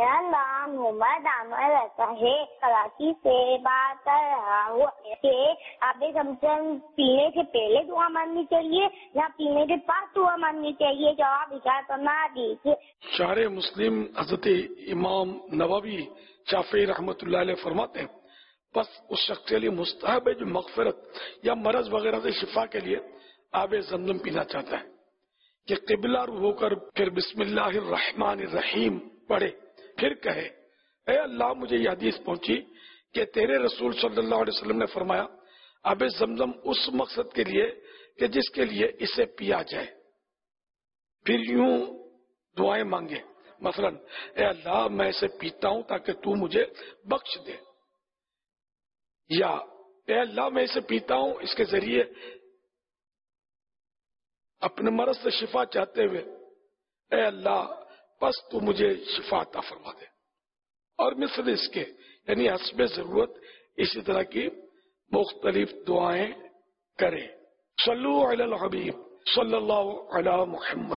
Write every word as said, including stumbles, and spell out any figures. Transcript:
میرا نام محمد عامر رضا ہے، کراچی سے بات کر رہا ہوں کہ آب زمزم پینے سے پہلے دعا مانگنی چاہیے یا پینے کے بعد دعا مانگنی چاہیے؟ جواب اشارہ فرما دیجیے۔ شارح مسلم حضرت امام نووی شافعی رحمۃ اللہ علیہ فرماتے ہیں بس اس شخص کے لیے مستحب ہے جو مغفرت یا مرض وغیرہ سے شفا کے لیے آب زمزم پینا چاہتا ہے کہ قبلہ رو ہو کر پھر بسم اللہ الرحمن الرحیم پڑھے، پھر کہے اے اللہ مجھے یہ حدیث پہنچی کہ تیرے رسول صلی اللہ علیہ وسلم نے فرمایا آب زمزم اس مقصد کے لیے کہ جس کے لیے اسے پیا جائے، پھر یوں دعائیں مانگے، مثلا اے اللہ میں اسے پیتا ہوں تاکہ تو مجھے بخش دے، یا اے اللہ میں اسے پیتا ہوں اس کے ذریعے اپنے مرض سے شفا چاہتے ہوئے اے اللہ بس تو مجھے شفا عطا فرما دے، اور مثل اس کے یعنی حسب ضرورت اسی طرح کی مختلف دعائیں کرے۔ صلو علی الحبیب صلی اللہ علی محمد۔